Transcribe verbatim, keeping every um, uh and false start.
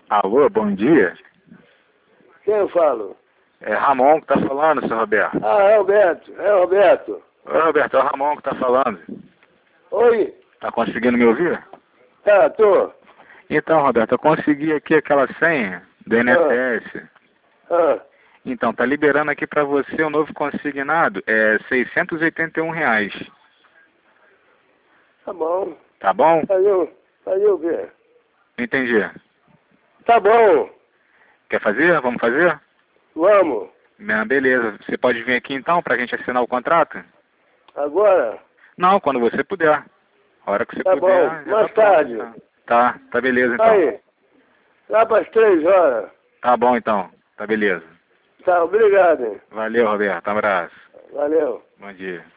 Alô, bom dia. Quem eu falo? É Ramon que tá falando, seu Roberto. Ah, é Roberto. É Roberto. Oi, Roberto, é o Ramon que tá falando. Oi. Tá conseguindo me ouvir? Tá, tô. Então, Roberto, eu consegui aqui aquela senha do N S S. Ah, Então, tá liberando aqui pra você o novo consignado, é seiscentos e oitenta e um reais. tá bom. Tá bom? Fazer o, fazer o quê? Entendi. Tá bom. Quer fazer? Vamos fazer? Vamos. Ah, beleza. Você pode vir aqui então pra gente assinar o contrato? Agora? Não, quando você puder. A hora que você Tá puder, bom. já Mais tá pronto. tarde. Tá, tá, tá beleza então. Aí. Lá pras três horas. Tá bom então. Tá beleza. Tá, obrigado, hein. Valeu, Roberto. Um abraço. Valeu. Bom dia.